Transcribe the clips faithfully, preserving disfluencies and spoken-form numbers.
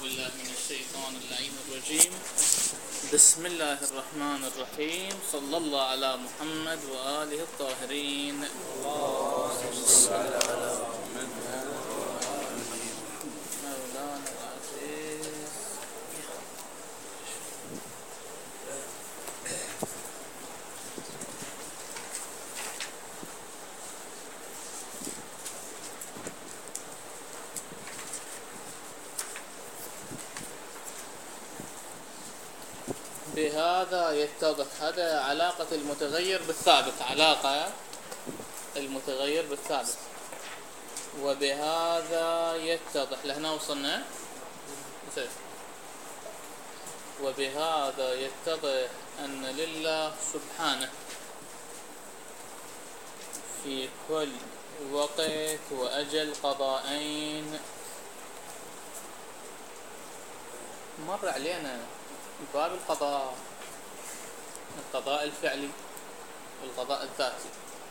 بالله من الشيطان اللعين الرجيم. بسم الله الرحمن الرحيم. صلى الله على محمد وآله الطاهرين. اللهم صل على محمد مولانا العزيز. بهذا يتضح هذا علاقة المتغير بالثابت، علاقة المتغير بالثابت. وبهذا يتضح لهنا وصلنا. وبهذا يتضح أن لله سبحانه في كل وقت وأجل قضاءين. مر علينا باب القضاء، القضاء الفعلي والقضاء الذاتي،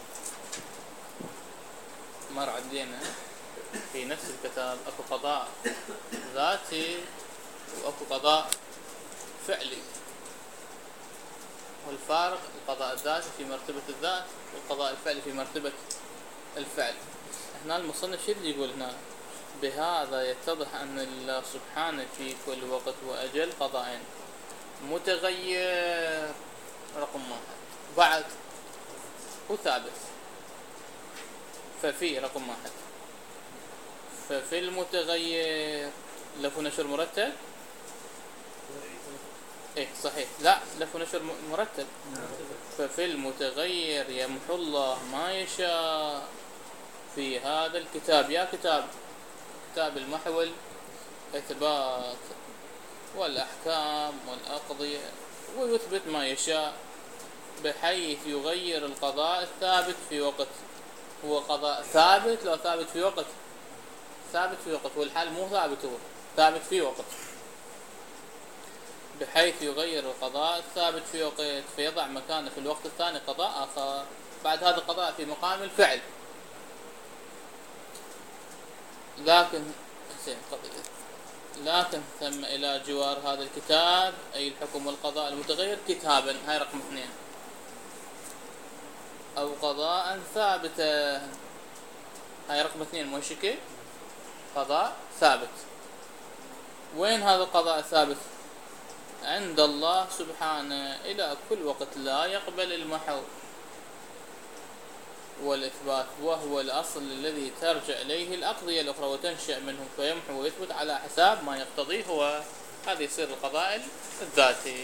مر علينا في نفس الكتاب اكو قضاء ذاتي واكو قضاء فعلي، والفارق القضاء الذاتي في مرتبة الذات والقضاء الفعلي في مرتبة الفعل. هنا المصنف شو اللي يقول هنا؟ بهذا يتضح أن الله سبحانه في كل وقت وأجل قضاءين. متغير رقم واحد، بعد وثابت. ففي رقم واحد، ففي المتغير لف نشر مرتب. ايه صحيح، لا لف نشر مرتب. ففي المتغير يمحو الله ما يشاء في هذا الكتاب. يا كتاب كتاب المحو الإثبات والأحكام والأقضية، ويثبت ما يشاء بحيث يغير القضاء الثابت في وقت. هو قضاء ثابت، لو ثابت في وقت، ثابت في وقت، والحال مو ثابت، هو ثابت في وقت، بحيث يغير القضاء الثابت في وقت فيضع مكانه في الوقت الثاني قضاء آخر. بعد هذا القضاء في مقام الفعل. لكن لكن ثم إلى جوار هذا الكتاب أي الحكم والقضاء المتغير كتابا، هاي رقم اثنين، أو قضاء ثابتا، هاي رقم اثنين مو شكل قضاء ثابت. وين هذا القضاء الثابت؟ عند الله سبحانه إلى كل وقت، لا يقبل المحو والإثبات، وهو الأصل الذي ترجع إليه الأقضية الأخرى وتنشأ منه، فيمحو ويثبت على حساب ما يقتضيه هو. هذا يصير القضاء الذاتي.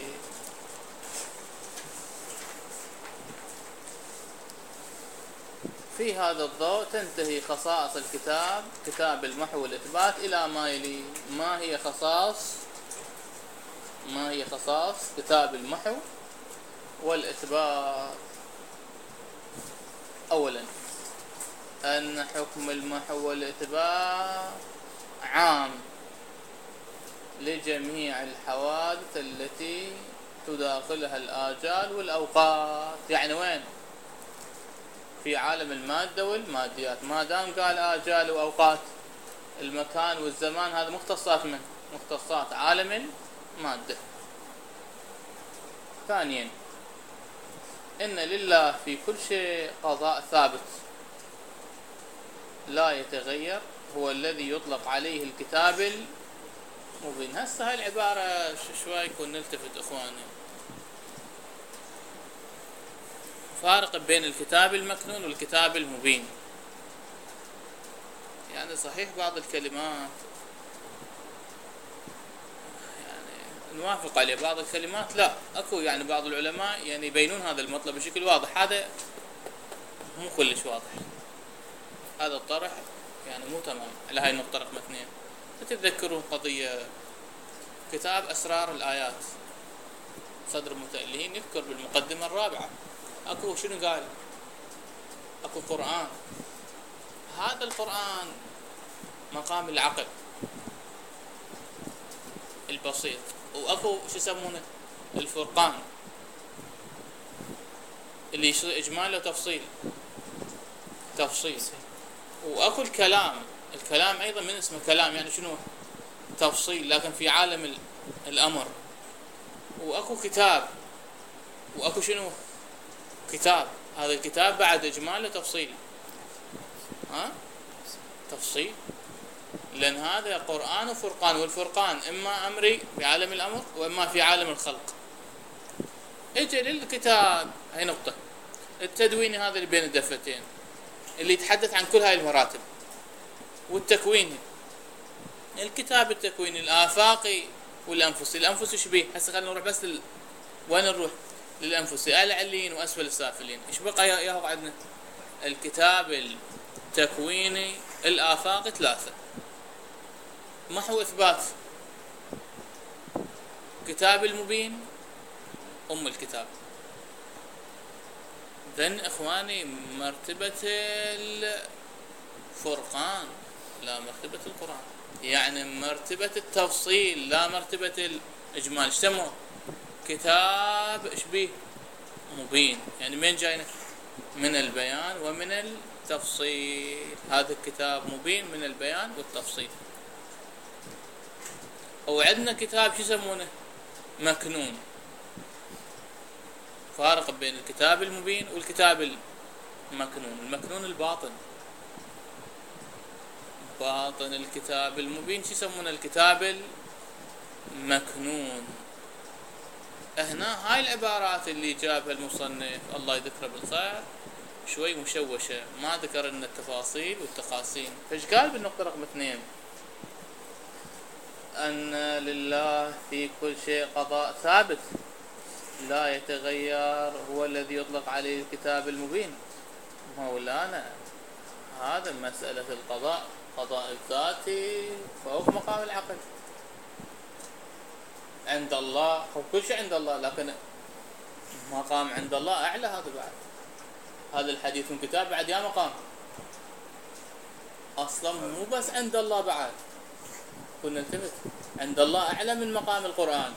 في هذا الضوء تنتهي خصائص الكتاب، كتاب المحو والإثبات، إلى ما يلي. ما هي خصائص ما هي خصائص كتاب المحو والإثبات؟ أولا أن حكم المحو والإثبات عام لجميع الحوادث التي تداخلها الآجال والأوقات. يعني وين؟ في عالم المادة والماديات. ما دام قال آجال وأوقات، المكان والزمان هذا مختصات من مختصات عالم المادة. ثانيا إن لله في كل شيء قضاء ثابت لا يتغير، هو الذي يطلق عليه الكتاب المبين. هسه هاي العبارة شوي يكون نلتفت إخواني. فارق بين الكتاب المكنون والكتاب المبين. يعني صحيح بعض الكلمات نوافق عليه، بعض الكلمات لا. اكو يعني بعض العلماء يعني يبينون هذا المطلب بشكل واضح، هذا مو كلش واضح. هذا الطرح يعني مو تمام على هاي النقطة رقم اثنين. تتذكرون قضية كتاب أسرار الآيات، صدر المتألهين يذكر بالمقدمة الرابعة اكو شنو قال؟ اكو قرآن، هذا القرآن مقام العقل البسيط، واكو شو يسمونه الفرقان اللي يصير اجمال وتفصيل تفصيل. واكو الكلام، الكلام ايضا من اسمه كلام، يعني شنو؟ تفصيل، لكن في عالم الأمر. وأكو كتاب، وأكو شنو؟ كتاب. هذا الكتاب بعد إجمال تفصيل. ها؟ تفصيل، لأن هذا قرآن وفرقان، والفرقان إما أمري بعالم الأمر وإما في عالم الخلق. اجي للكتاب، هاي نقطة التدوين هذا اللي بين الدفتين اللي يتحدث عن كل هاي المراتب. والتكوين، الكتاب التكويني الآفاقي والأنفسي. الأنفس ايش بيه؟ هسه خلينا نروح بس لل... وين نروح؟ للأنفسي، أعلى عليين وأسفل السافلين. ايش بقى ياهو عندنا؟ الكتاب التكويني الآفاقي ثلاثة، محو إثبات. كتاب المبين أم الكتاب. ذن إخواني مرتبة الفرقان لا مرتبة القرآن، يعني مرتبة التفصيل لا مرتبة الإجمال. ايش سموه؟ كتاب ايش بيه؟ مبين. يعني من جاينا؟ من البيان ومن التفصيل. هذا الكتاب مبين من البيان والتفصيل. وعندنا كتاب شو يسمونه؟ مكنون. فارق بين الكتاب المبين والكتاب المكنون. المكنون الباطن، باطن الكتاب المبين شو يسمونه؟ الكتاب المكنون. هنا هاي العبارات اللي جابها المصنف الله يذكره بالخير شوي مشوشة، ما ذكر لنا التفاصيل والتقاسيم. فايش قال بالنقطة رقم اثنين؟ أن لله في كل شيء قضاء ثابت لا يتغير، هو الذي يطلق عليه الكتاب المبين. مولانا هذا مسألة القضاء، قضاء الذاتي فوق مقام العقل عند الله. هو كل شيء عند الله، لكن مقام عند الله أعلى. هذا بعد هذا الحديث من كتاب بعد يا مقام أصلا مو بس عند الله، بعد كنا نلتفت عند الله أعلى من مقام القرآن.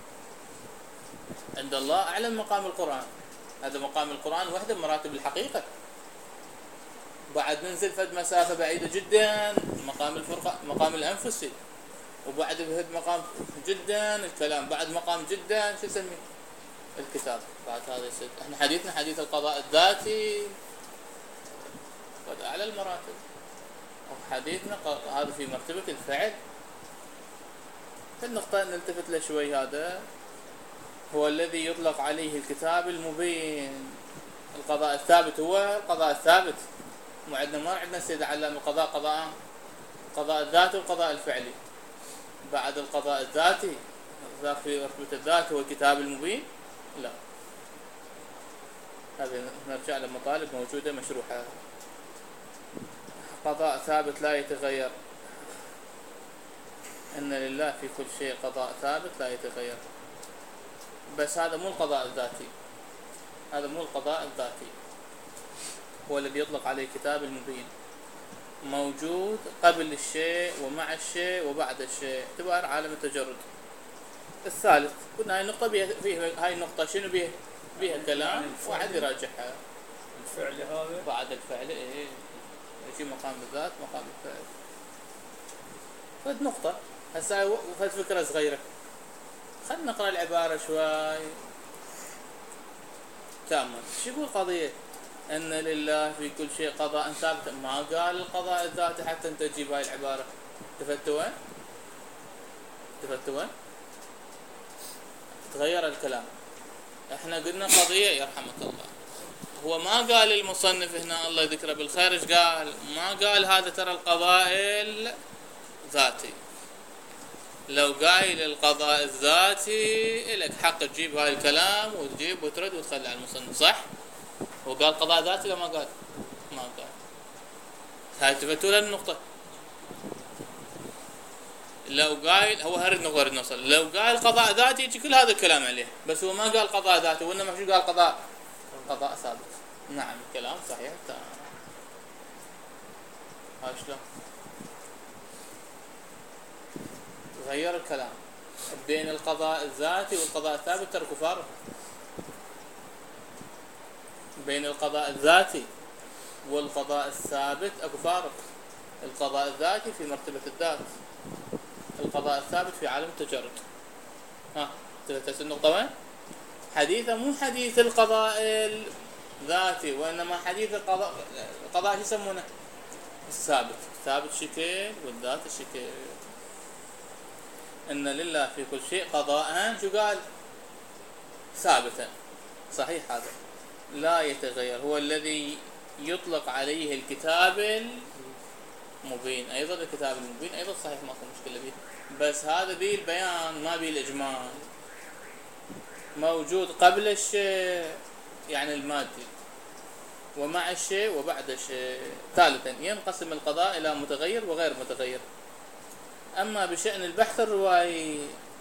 عند الله أعلى من مقام القرآن. هذا مقام القرآن وحده مراتب الحقيقة. بعد ننزل فد مسافة بعيدة جدا مقام الفرقة، مقام الأنفسي. وبعد بهد مقام جدا الكلام، بعد مقام جدا شو نسميه؟ الكتاب. بعد هذا يصير احنا حديثنا حديث القضاء الذاتي قد أعلى المراتب، وحديثنا هذا في مرتبة الفعل. النقطة نلتفت له شوي. هذا هو الذي يطلق عليه الكتاب المبين. القضاء الثابت هو القضاء الثابت. مو عندنا ما عندنا سيد علام القضاء قضاء، قضاء الذاتي والقضاء الفعلي. بعد القضاء الذاتي ذاك في مرتبة الذات هو الكتاب المبين. لا، هذه نرجع لمطالب موجودة مشروحة. قضاء ثابت لا يتغير، إن لله في كل شيء قضاء ثابت لا يتغير. بس هذا مو القضاء الذاتي، هذا مو القضاء الذاتي. هو الذي يطلق عليه كتاب المبين، موجود قبل الشيء ومع الشيء وبعد الشيء، اعتبار عالم التجرد. الثالث قلنا هاي النقطة فيها، هاي النقطة شنو بيها؟ بيها كلام واحد يراجعها. الفعل هذا بعد الفعل ايه يجي مقام الذات مقام الفعل. فد نقطة هسه فد فكرة صغيرة. خلنا نقرأ العبارة شوي تأمل. شو يقول قضية أن لله في كل شيء قضاء ثابت؟ ما قال القضاء الذاتي حتى أنت تجيب هاي العبارة. تفت وين؟ تفت وين؟ تغير الكلام. احنا قلنا قضية يرحمك الله، هو ما قال المصنف هنا الله يذكره بالخير ايش قال؟ ما قال هذا ترى القضاء الذاتي. لو قايل القضاء الذاتي لك حق تجيب هاي الكلام وتجيب وترد وتخلي على المصنف، صح؟ هو قال قضاء ذاتي ولا ما قال؟ ما قال. هاي تفتوا النقطة. لو قايل هو هرد نقدر نوصل، لو قال قضاء ذاتي يجي كل هذا الكلام عليه، بس هو ما قال قضاء ذاتي، وانما شو قال؟ قضاء قضاء ثابت. نعم الكلام صحيح. ها شلون؟ غير الكلام بين القضاء الذاتي والقضاء الثابت، تركوا فارق. بين القضاء الذاتي والقضاء الثابت اكو فارق. القضاء الذاتي في مرتبة الذات، القضاء الثابت في عالم التجرد. ها تلتس النقطة وين؟ حديثه مو حديث القضاء الذاتي، وإنما حديث القضاء. القضاء شو يسمونه؟ الثابت. الثابت شكل والذات الشكل. إن لله في كل شيء قضاء شو قال؟ ثابتا. صحيح هذا لا يتغير، هو الذي يطلق عليه الكتاب المبين. أيضا الكتاب المبين أيضا صحيح ما في مشكلة به، بس هذا به البيان ما به الإجمال، موجود قبل الشيء يعني المادي ومع الشيء وبعد الشيء. ثالثا ينقسم القضاء إلى متغير وغير متغير. أما بشأن البحث الروائي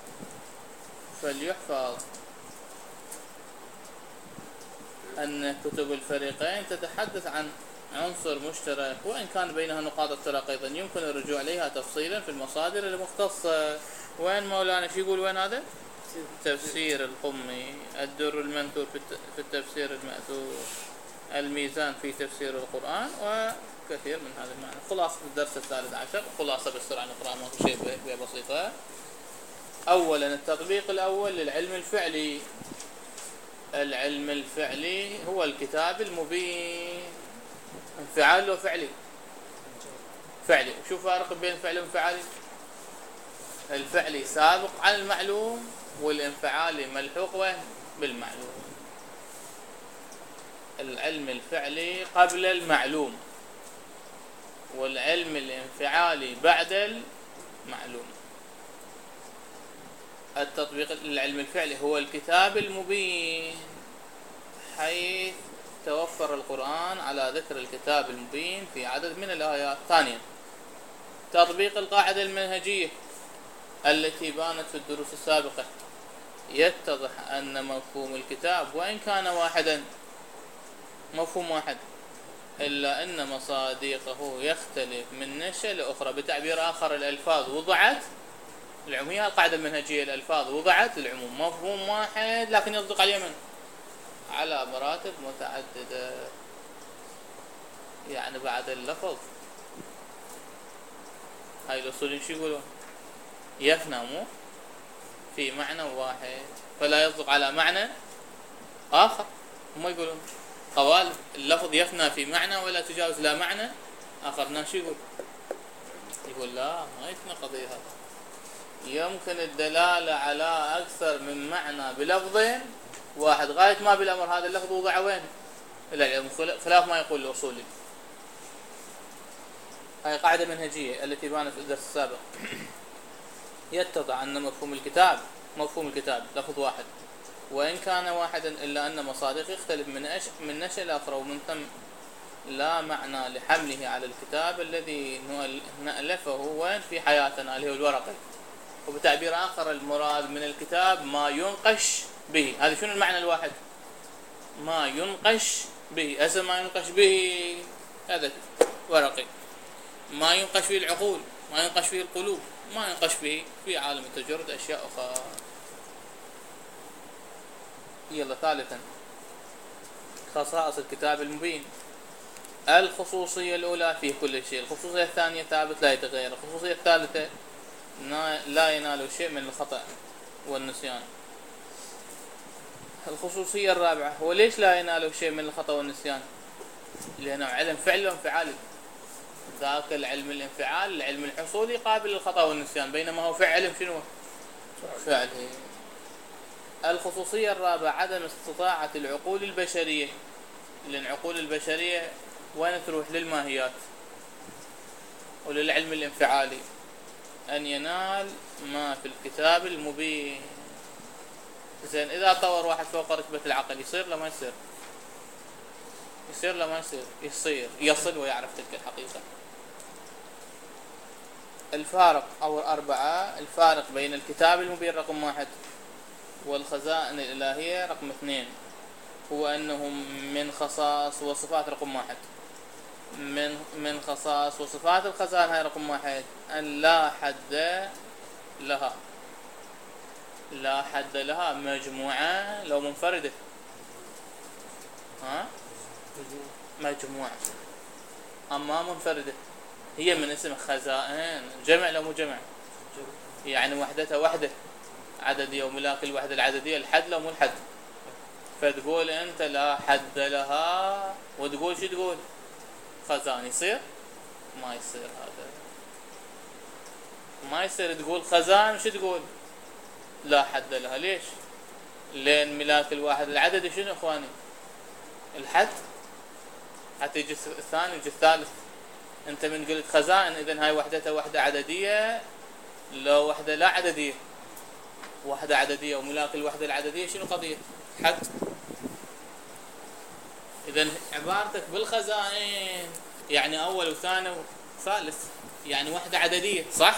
فليحفظ أن كتب الفريقين تتحدث عن عنصر مشترك، وإن كان بينها نقاط افتراق أيضا يمكن الرجوع إليها تفصيلا في المصادر المختصة. وين مولانا شو يقول وين هذا؟ تفسير القمي، الدر المنثور في التفسير المأثور، الميزان في تفسير القرآن، وكثير من هذا المعنى. خلاصة الدرس الثالث عشر، خلاصة بالسرعة نقرأ ما في شيء بسيطة. أولا التطبيق الأول للعلم الفعلي. العلم الفعلي هو الكتاب المبين. انفعال وفعلي. فعلي، وشو فارق بين فعلي وانفعالي؟ الفعلي سابق على المعلوم، والانفعالي ملحوق وين؟ بالمعلوم. العلم الفعلي قبل المعلوم، والعلم الانفعالي بعد المعلوم. التطبيق للعلم الفعلي هو الكتاب المبين، حيث توفر القرآن على ذكر الكتاب المبين في عدد من الآيات. ثانيا تطبيق القاعدة المنهجية التي بانت في الدروس السابقة. يتضح أن مفهوم الكتاب وإن كان واحدا، مفهوم واحد، إلا أن مصادقه يختلف من نشأة لأخرى. بتعبير آخر الألفاظ وضعت العمومية. القاعدة المنهجية الألفاظ وضعت العموم، مفهوم واحد لكن يصدق على اليمن على مراتب متعددة. يعني بعد اللفظ هاي الأصول شو يقولون؟ يفنى مو في معنى واحد، فلا يصدق على معنى آخر. هم يقولون قوال اللفظ يفنى في معنى ولا تجاوز لا معنى آخر. ناس يقول يقول لا ما يفنى قضية هذا، يمكن الدلالة على أكثر من معنى بلفظ واحد غاية ما بالأمر هذا اللفظ وضع وين؟ إلى خلاف ما يقول الأصولي. هاي قاعدة منهجية التي بانت في الدرس السابق. يتضح أن مفهوم الكتاب مفهوم الكتاب لفظ واحد، وإن كان واحدا إلا أن مصادق يختلف من أش من نشأة الآخر، ومن ثم لا معنى لحمله على الكتاب الذي نألفه وين في حياتنا اللي هو الورقي. وبتعبير آخر المراد من الكتاب ما ينقش به. هذا شنو المعنى الواحد؟ ما ينقش به. هسه ما ينقش به هذا ورقي، ما ينقش به العقول، ما ينقش به القلوب، ما ينقش به في عالم التجرد أشياء أخرى. يلا ثالثا خصائص الكتاب المبين. الخصوصية الأولى في كل شيء، الخصوصية الثانية ثابت لا يتغير، الخصوصية الثالثة لا ينال شيء من الخطأ والنسيان. الخصوصية الرابعة، وليش لا ينال شيء من الخطأ والنسيان؟ لأنه علم فعل وانفعالي. ذاك العلم الانفعال العلم الحصولي قابل للخطأ والنسيان، بينما هو فعل شنو؟ فعله. الخصوصية الرابعة عدم استطاعة العقول البشرية، لأن العقول البشرية وين تروح؟ للماهيات وللعلم الانفعالي، أن ينال ما في الكتاب المبين. زين إذا طور واحد فوق رتبة العقل يصير لا ما يصير؟ يصير لا ما يصير؟ يصير، يصل ويعرف تلك الحقيقة. الفارق أو أربعة، الفارق بين الكتاب المبين رقم واحد والخزائن الإلهية رقم اثنين هو أنه من خصائص وصفات رقم واحد. من من خصائص وصفات الخزائن هاي رقم واحد أن لا حد لها. لا حد لها مجموعة لو منفردة. ها؟ مجموعة. أما منفردة هي من اسم خزائن. جمع لو مو جمع؟ يعني وحدتها وحدة عددية، وملاك الوحدة العددية الحد لو مو الحد. فتقول انت لا حد لها، وتقول شو تقول؟ خزان. يصير؟ ما يصير هذا، ما يصير تقول خزان شو تقول؟ لا حد لها. ليش؟ لان ملاك الواحد العددي شنو اخواني؟ الحد. حتى يجي الثاني يجي الثالث. انت من قلت خزائن اذا هاي وحدتها وحدة عددية، لو وحدة لا عددية. وحدة عددية وملاك الوحدة العددية شنو قضية؟ حد. اذا عبارتك بالخزائن يعني اول وثاني وثالث، يعني وحدة عددية، صح؟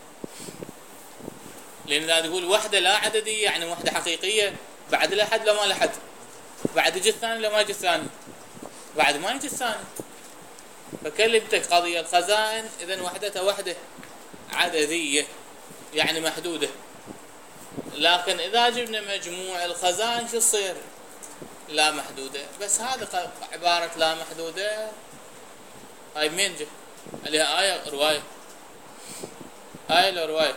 لان اذا تقول وحدة لا عددية يعني وحدة حقيقية، بعد لا حد لو ما لا حد، بعد يجي الثاني لو ما يجي الثاني، بعد ما يجي الثاني. فكلمتك قضية الخزائن اذا وحدتها وحدة عددية يعني محدودة. لكن اذا جبنا مجموع الخزائن شو تصير؟ لا محدودة. بس هذا عبارة لا محدودة هاي مين جه؟ عليها آية رواية؟ آية لو رواية؟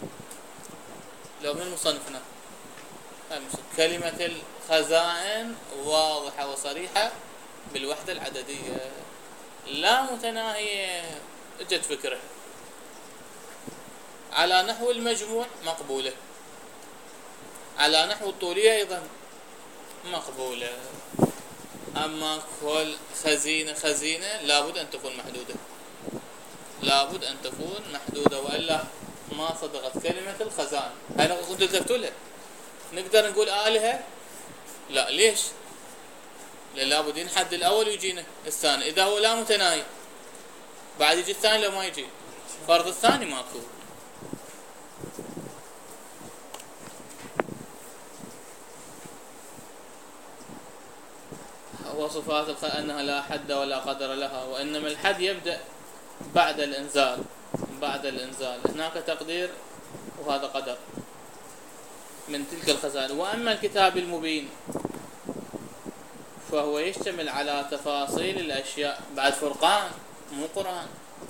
لو من مصنفنا؟ كلمة الخزائن واضحة وصريحة بالوحدة العددية، لا متناهية. اجت فكرة على نحو المجموع مقبولة، على نحو الطولية أيضا مقبولة. أما كل خزينة خزينة لابد أن تكون محدودة، لابد أن تكون محدودة، وإلا ما صدقت كلمة الخزائن. أنا كنت التفتوا لها. نقدر نقول آلهة؟ لا. ليش؟ لأن لابد ينحد الأول ويجينا الثاني. إذا هو لا متناهي بعد يجي الثاني لو ما يجي، فرض الثاني ماكو. وصفات الخ... أنها لا حد ولا قدر لها، وإنما الحد يبدأ بعد الإنزال. بعد الإنزال هناك تقدير وهذا قدر من تلك الخزائن. وأما الكتاب المبين فهو يشتمل على تفاصيل الأشياء، بعد فرقان مو قرآن،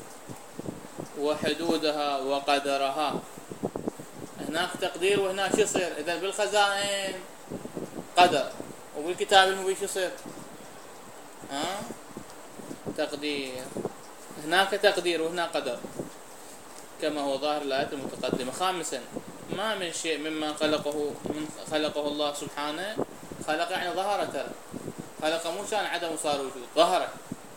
وحدودها وقدرها. هناك تقدير وهناك شو يصير؟ إذا بالخزائن قدر، وبالكتاب المبين شو يصير؟ ها؟ تقدير. هناك تقدير وهنا قدر كما هو ظاهر الآيات المتقدمة. خامسا ما من شيء مما خلقه من خلقه الله سبحانه، خلق يعني ظهر، ترى خلق مو كان عدم وصار وجود، ظهر.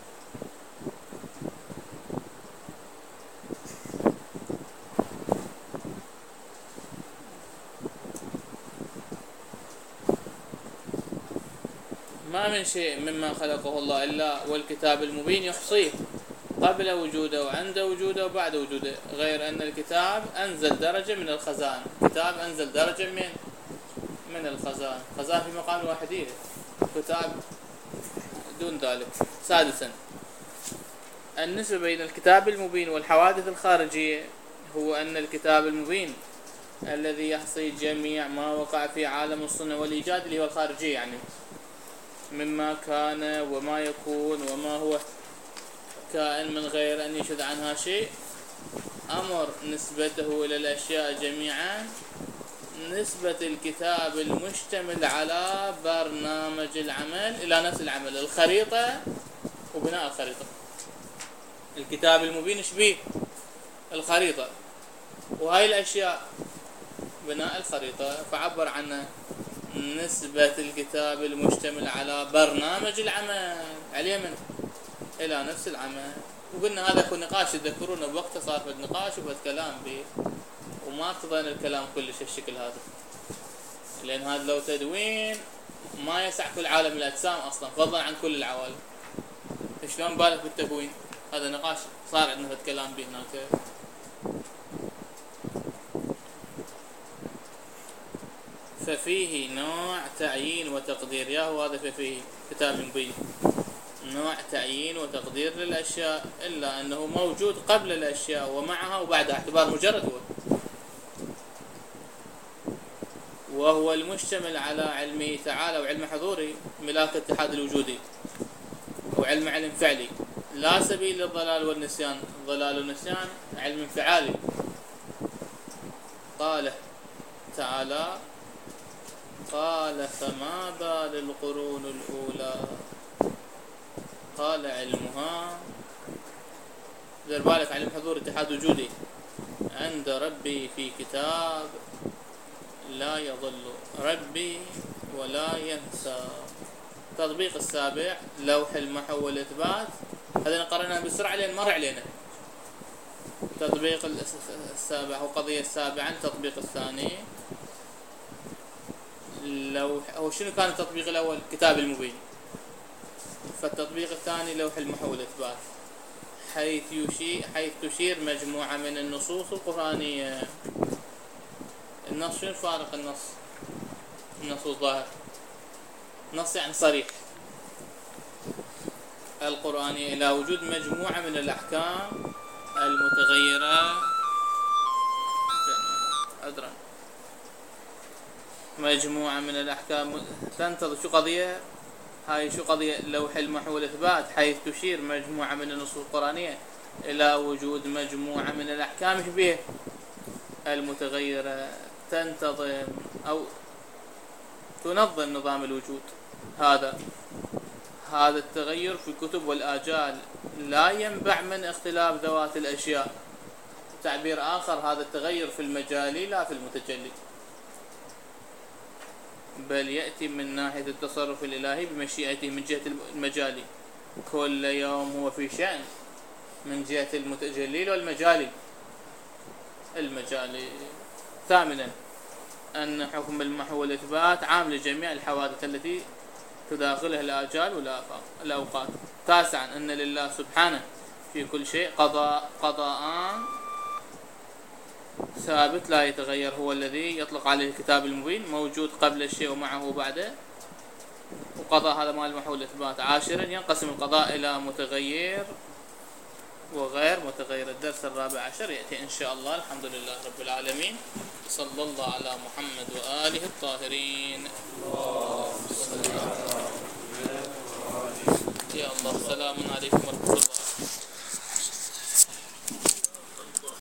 ما من شيء مما خلقه الله إلا والكتاب المبين يحصيه قبل وجوده وعند وجوده وبعد وجوده، غير أن الكتاب أنزل درجة من الخزائن. الكتاب أنزل درجة من من الخزائن. خزائن في مقام الواحدية، كتاب دون ذلك. سادسا النسبة بين الكتاب المبين والحوادث الخارجية هو أن الكتاب المبين الذي يحصي جميع ما وقع في عالم الصنع والإيجاد اللي هو الخارجية، يعني مما كان وما يكون وما هو كائن من غير أن يشذ عنها شيء، أمر نسبته إلى الأشياء جميعا نسبة الكتاب المشتمل على برنامج العمل إلى نفس العمل، الخريطة وبناء الخريطة. الكتاب المبين شبيه الخريطة، وهاي الأشياء بناء الخريطة، فعبر عنها نسبة الكتاب المشتمل على برنامج العمل عليه من إلى نفس العمل. وقلنا هذا كل نقاش تذكرونه بوقت صار في النقاش وبهذا الكلام به، وما اقتضينا الكلام كلش الشكل هذا، لأن هذا لو تدوين ما يسع كل عالم الأجسام أصلا، فضلا عن كل العوالم. شلون بالك بالتكوين؟ هذا نقاش صار عندنا في الكلام به هناك. ففيه نوع تعيين وتقدير، يا هو هذا ففيه كتاب مبين نوع تعيين وتقدير للأشياء، إلا أنه موجود قبل الأشياء ومعها وبعدها، اعتبار مجرد هو، وهو المشتمل على علمه تعالى وعلم حضوري ملاك الاتحاد الوجودي، وعلم علم فعلي لا سبيل للضلال والنسيان. الضلال والنسيان علم انفعالي، قال تعالى: قال فما بال القرون الأولى قال علمها، دير بالك علم حضور اتحاد وجودي، عند ربي في كتاب لا يضل ربي ولا ينسى. التطبيق السابع لوح المحو والإثبات، هذا قرأناه بسرعة لأن مر علينا. التطبيق السابع هو قضية السابعة. التطبيق الثاني لوح، هو شنو كان التطبيق الأول؟ كتاب المبين. فالتطبيق الثاني لوح المحو والإثبات، حيث يشير حيث تشير مجموعة من النصوص القرآنية. النص شنو فارق النص؟ النصوص ظاهر، نص يعني صريح القرآنية، إلى وجود مجموعة من الأحكام المتغيرة. أدرى مجموعة من الأحكام تنتظر. شو قضية هاي؟ شو قضية لوح المحو والإثبات؟ حيث تشير مجموعة من النصوص القرآنية إلى وجود مجموعة من الأحكام به المتغيرة تنتظم أو تنظم نظام الوجود. هذا هذا التغير في الكتب والآجال لا ينبع من اختلاف ذوات الأشياء. تعبير آخر، هذا التغير في المجالي لا في المتجلي، بل يأتي من ناحية التصرف الإلهي بمشيئته من جهة المجالي. كل يوم هو في شأن من جهة المتجلي والمجالي. المجالي. ثامنا أن حكم المحو والإثبات عام لجميع الحوادث التي تداخلها الآجال والآفاق الأوقات. تاسعا أن لله سبحانه في كل شيء قضاء قضاءان ثابت لا يتغير، هو الذي يطلق عليه الكتاب المبين، موجود قبل الشيء ومعه بعده، وقضاء هذا مال المحو والإثبات. عاشرا ينقسم القضاء إلى متغير وغير متغير. الدرس الرابع عشر يأتي إن شاء الله. الحمد لله رب العالمين، صلى الله على محمد وآله الطاهرين. يا الله، سلام عليكم ورحمة الله.